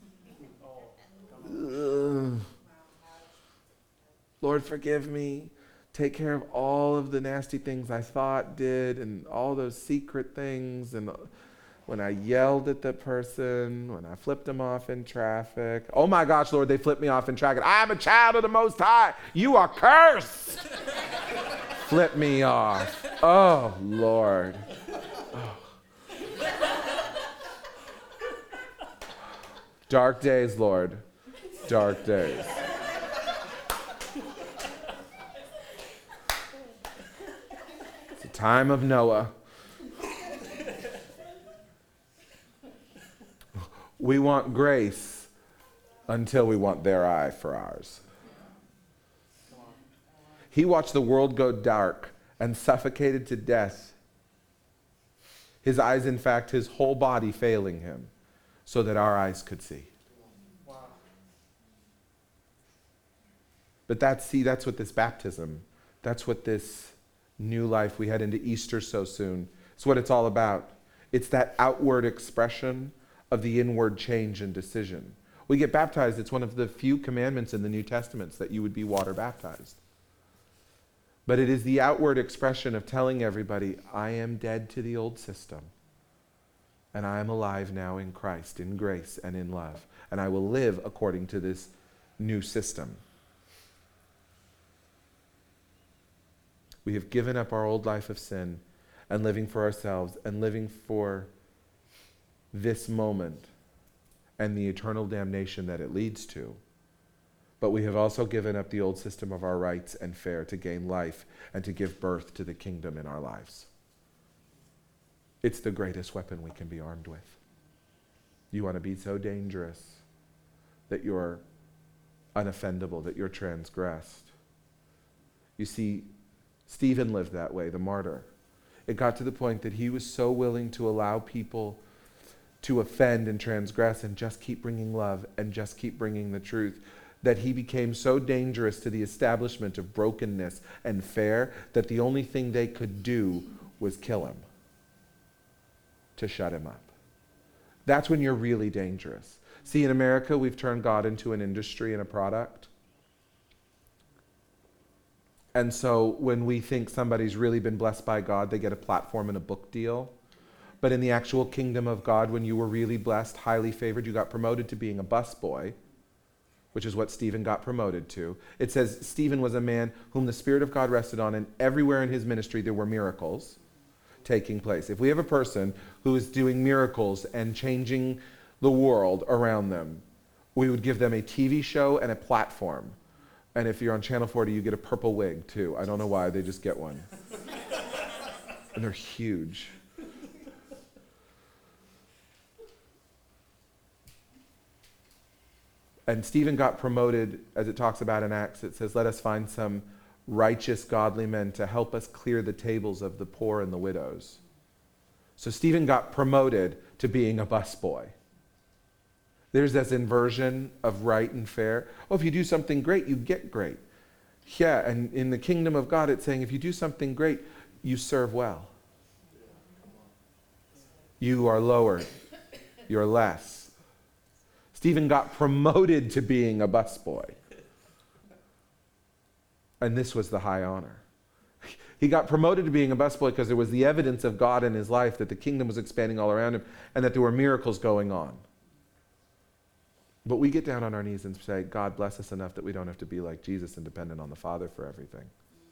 Lord, forgive me. Take care of all of the nasty things I thought, did, and all those secret things, and when I yelled at the person, when I flipped them off in traffic. Oh my gosh, Lord, they flipped me off in traffic. I'm a child of the Most High. You are cursed. Flip me off. Oh, Lord. Oh. Dark days, Lord. Dark days. It's the time of Noah. We want grace until we want their eye for ours. He watched the world go dark and suffocated to death. His eyes, in fact, his whole body failing him so that our eyes could see. Wow. But that's what this baptism, that's what this new life we head into Easter so soon, it's what it's all about. It's that outward expression of the inward change and decision. We get baptized, it's one of the few commandments in the New Testaments that you would be water baptized. But it is the outward expression of telling everybody, I am dead to the old system, and I am alive now in Christ, in grace and in love, and I will live according to this new system. We have given up our old life of sin and living for ourselves and living for this moment and the eternal damnation that it leads to. But we have also given up the old system of our rights and fare to gain life and to give birth to the kingdom in our lives. It's the greatest weapon we can be armed with. You want to be so dangerous that you're unoffendable, that you're transgressed. You see, Stephen lived that way, the martyr. It got to the point that he was so willing to allow people to offend and transgress and just keep bringing love and just keep bringing the truth, that he became so dangerous to the establishment of brokenness and fare that the only thing they could do was kill him, to shut him up. That's when you're really dangerous. See, in America, we've turned God into an industry and a product. And so when we think somebody's really been blessed by God, they get a platform and a book deal. But in the actual kingdom of God, when you were really blessed, highly favored, you got promoted to being a busboy, which is what Stephen got promoted to. It says Stephen was a man whom the Spirit of God rested on, and everywhere in his ministry there were miracles taking place. If we have a person who is doing miracles and changing the world around them, we would give them a TV show and a platform. And if you're on Channel 40, you get a purple wig too. I don't know why, they just get one. And they're huge. And Stephen got promoted, as it talks about in Acts. It says, let us find some righteous, godly men to help us clear the tables of the poor and the widows. So Stephen got promoted to being a busboy. There's this inversion of right and fair. Oh, if you do something great, you get great. Yeah, and in the kingdom of God, it's saying if you do something great, you serve well. You are lower. You're less. Stephen got promoted to being a busboy. And this was the high honor. He got promoted to being a busboy because there was the evidence of God in his life that the kingdom was expanding all around him and that there were miracles going on. But we get down on our knees and say, God, bless us enough that we don't have to be like Jesus and dependent on the Father for everything.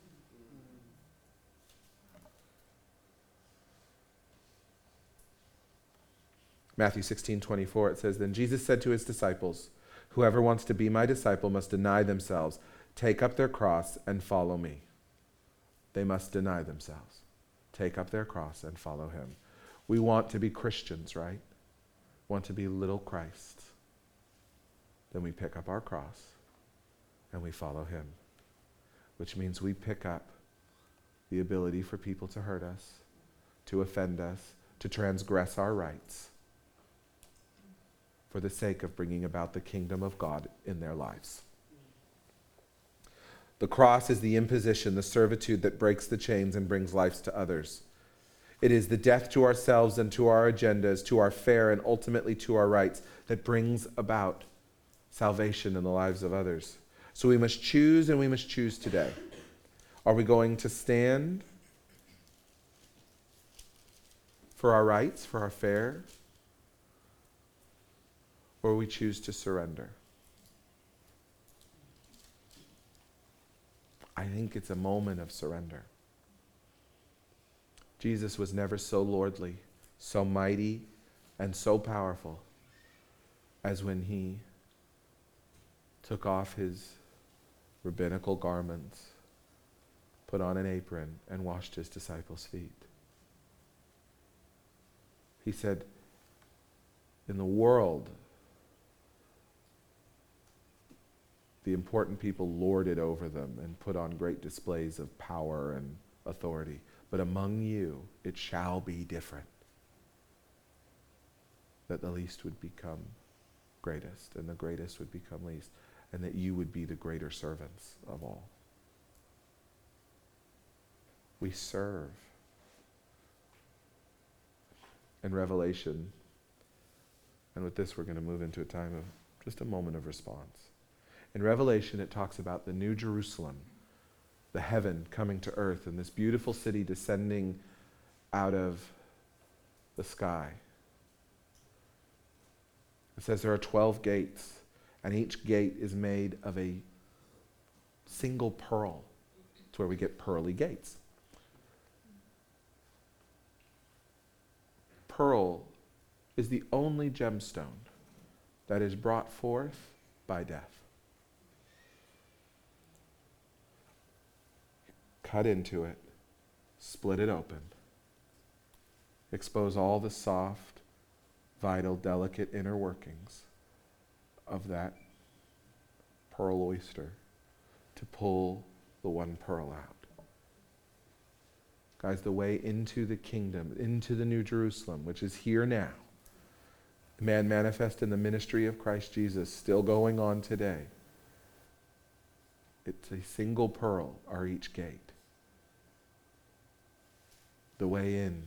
Matthew 16:24, it says, Then Jesus said to his disciples, Whoever wants to be my disciple must deny themselves, take up their cross, and follow me. They must deny themselves, take up their cross, and follow him. We want to be Christians, right? Want to be little Christ. Then we pick up our cross, and we follow him, which means we pick up the ability for people to hurt us, to offend us, to transgress our rights, for the sake of bringing about the kingdom of God in their lives. The cross is the imposition, the servitude that breaks the chains and brings life to others. It is the death to ourselves and to our agendas, to our fare, and ultimately to our rights that brings about salvation in the lives of others. So we must choose, and we must choose today. Are we going to stand for our rights, for our fare, or we choose to surrender? I think it's a moment of surrender. Jesus was never so lordly, so mighty, and so powerful as when he took off his rabbinical garments, put on an apron, and washed his disciples' feet. He said, in the world, the important people lorded over them and put on great displays of power and authority. But among you, it shall be different. That the least would become greatest, and the greatest would become least, and that you would be the greater servants of all. We serve. In Revelation, and with this we're going to move into a time of just a moment of response. In Revelation, it talks about the New Jerusalem, the heaven coming to earth, and this beautiful city descending out of the sky. It says there are 12 gates, and each gate is made of a single pearl. It's where we get pearly gates. Pearl is the only gemstone that is brought forth by death. Cut into it, split it open, expose all the soft, vital, delicate inner workings of that pearl oyster to pull the one pearl out. Guys, the way into the kingdom, into the New Jerusalem, which is here now, man manifest in the ministry of Christ Jesus, still going on today. It's a single pearl are each gate. The way in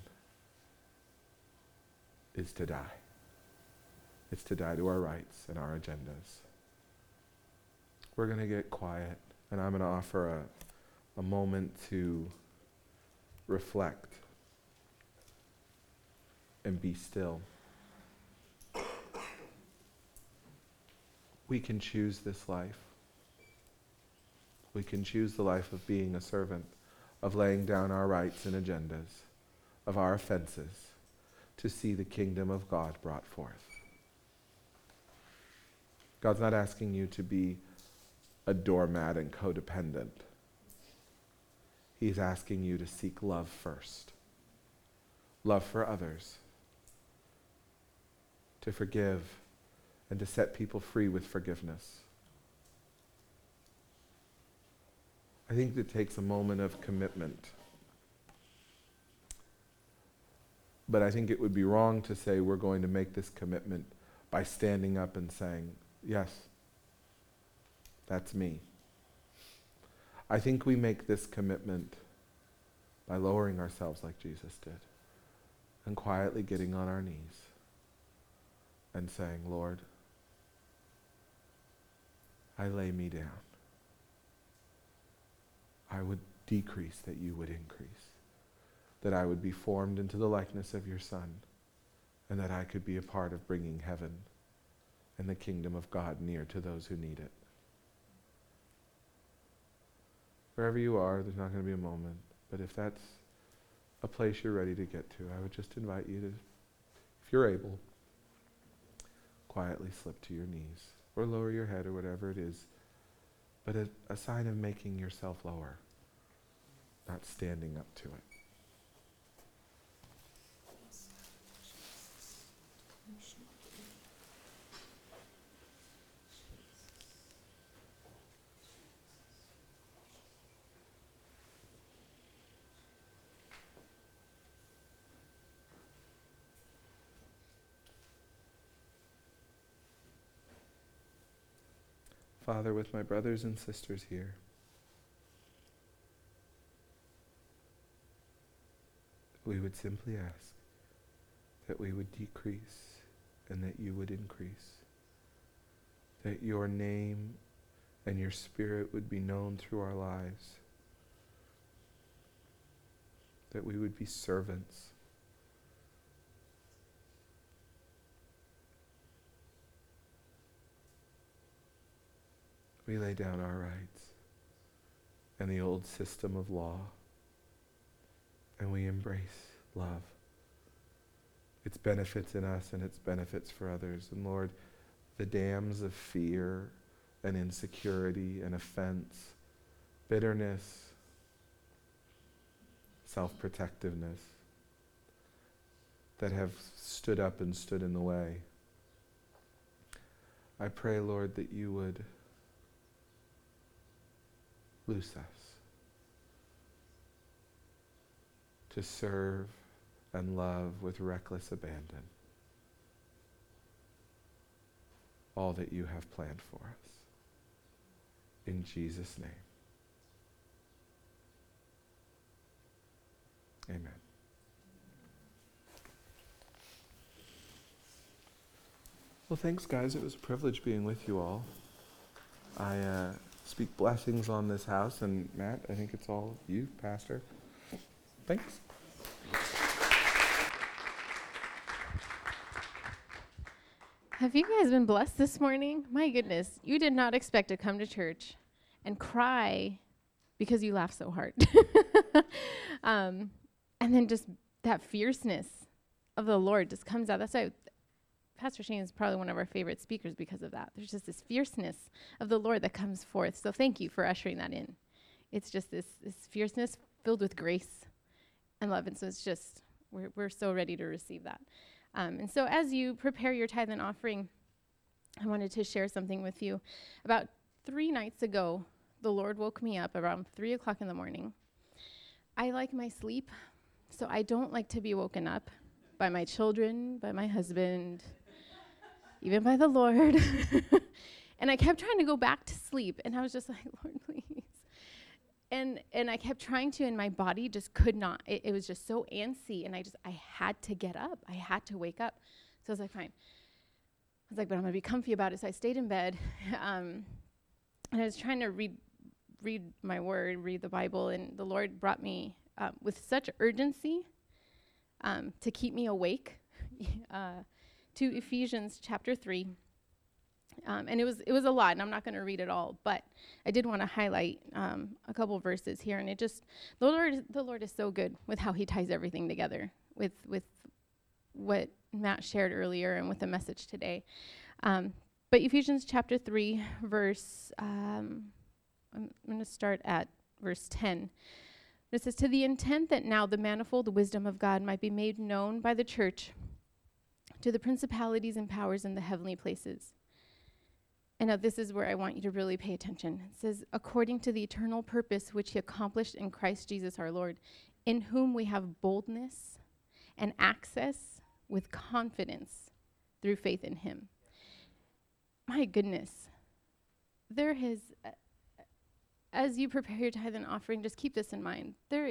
is to die. It's to die to our rights and our agendas. We're going to get quiet, and I'm going to offer a moment to reflect and be still. We can choose this life. We can choose the life of being a servant, of laying down our rights and agendas, of our offenses, to see the kingdom of God brought forth. God's not asking you to be a doormat and codependent. He's asking you to seek love first. Love for others. To forgive and to set people free with forgiveness. I think it takes a moment of commitment. But I think it would be wrong to say we're going to make this commitment by standing up and saying, yes, that's me. I think we make this commitment by lowering ourselves like Jesus did and quietly getting on our knees and saying, Lord, I lay me down. I would decrease that you would increase, that I would be formed into the likeness of your Son, and that I could be a part of bringing heaven and the kingdom of God near to those who need it. Wherever you are, there's not going to be a moment, but if that's a place you're ready to get to, I would just invite you to, if you're able, quietly slip to your knees or lower your head or whatever it is, but a sign of making yourself lower, not standing up to it. Father, with my brothers and sisters here, we would simply ask that we would decrease and that you would increase, that your name and your Spirit would be known through our lives, that we would be servants. We lay down our rights and the old system of law, and we embrace love, its benefits in us and its benefits for others. And Lord, the dams of fear and insecurity and offense, bitterness, self-protectiveness that have stood up and stood in the way, I pray, Lord, that you would loose us to serve and love with reckless abandon all that you have planned for us. In Jesus' name, amen. Well, thanks, guys. It was a privilege being with you all. I speak blessings on this house, and Matt, I think it's all you, Pastor. Thanks. Have you guys been blessed this morning? My goodness, you did not expect to come to church and cry because you laughed so hard. And then just that fierceness of the Lord just comes out. That's why Pastor Shane is probably one of our favorite speakers because of that. There's just this fierceness of the Lord that comes forth. So thank you for ushering that in. It's just this fierceness filled with grace and love. And so it's just, we're so ready to receive that. And so as you prepare your tithe and offering, I wanted to share something with you. About 3 nights ago, the Lord woke me up around 3 o'clock in the morning. I like my sleep, so I don't like to be woken up by my children, by my husband, even by the Lord. And I kept trying to go back to sleep, and I was just like, Lord, please. And I kept trying to, and my body just could not. It was just so antsy, and I had to get up. I had to wake up. So I was like, fine. I was like, but I'm going to be comfy about it. So I stayed in bed, and I was trying to read my word, read the Bible, and the Lord brought me with such urgency to keep me awake to Ephesians chapter 3. And it was a lot, and I'm not going to read it all, but I did want to highlight a couple verses here. And it just, the Lord is so good with how he ties everything together with what Matt shared earlier and with the message today. But Ephesians chapter 3, verse, I'm going to start at verse 10. It says, to the intent that now the manifold wisdom of God might be made known by the church to the principalities and powers in the heavenly places. And now this is where I want you to really pay attention. It says, according to the eternal purpose which he accomplished in Christ Jesus our Lord, in whom we have boldness and access with confidence through faith in him. My goodness. There has, as you prepare your tithe and offering, just keep this in mind. There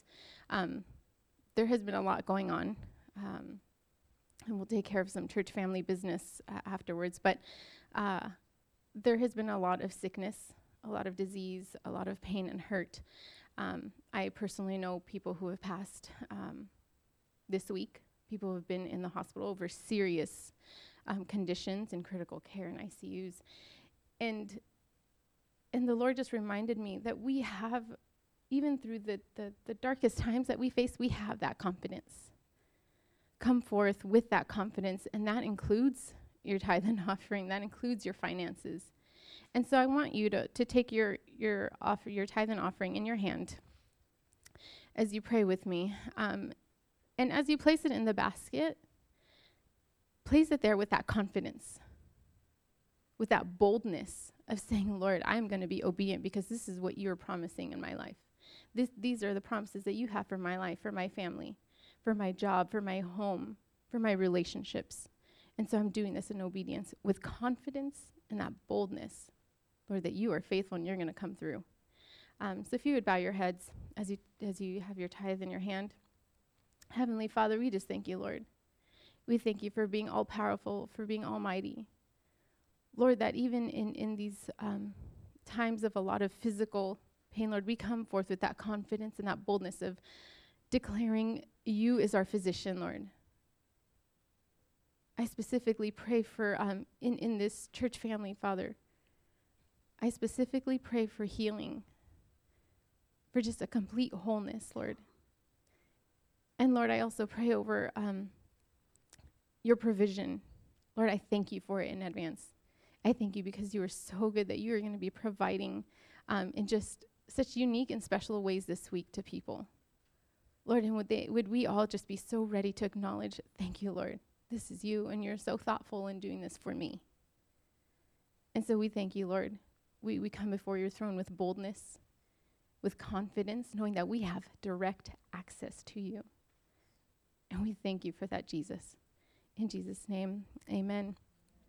has been a lot going on, and we'll take care of some church family business afterwards, but there has been a lot of sickness, a lot of disease, a lot of pain and hurt. I personally know people who have passed this week. People who have been in the hospital over serious conditions in critical care and ICUs. And the Lord just reminded me that we have, even through the darkest times that we face, we have that confidence. Come forth with that confidence, and that includes your tithe and offering. That includes your finances. And so I want you to take your tithe and offering in your hand as you pray with me. And as you place it in the basket, place it there with that confidence, with that boldness of saying, Lord, I'm going to be obedient because this is what you're promising in my life. These are the promises that you have for my life, for my family, for my job, for my home, for my relationships. And so I'm doing this in obedience with confidence and that boldness, Lord, that you are faithful and you're going to come through. So if you would bow your heads as you have your tithe in your hand. Heavenly Father, we just thank you, Lord. We thank you for being all-powerful, for being almighty. Lord, that even in these times of a lot of physical pain, Lord, we come forth with that confidence and that boldness of declaring you as our physician, Lord. I specifically pray for, in this church family, Father, I specifically pray for healing, for just a complete wholeness, Lord. And Lord, I also pray over your provision. Lord, I thank you for it in advance. I thank you because you are so good that you are going to be providing in just such unique and special ways this week to people. Lord, and would we all just be so ready to acknowledge, thank you, Lord. This is you, and you're so thoughtful in doing this for me. And so we thank you, Lord. We come before your throne with boldness, with confidence, knowing that we have direct access to you. And we thank you for that, Jesus. In Jesus' name, amen.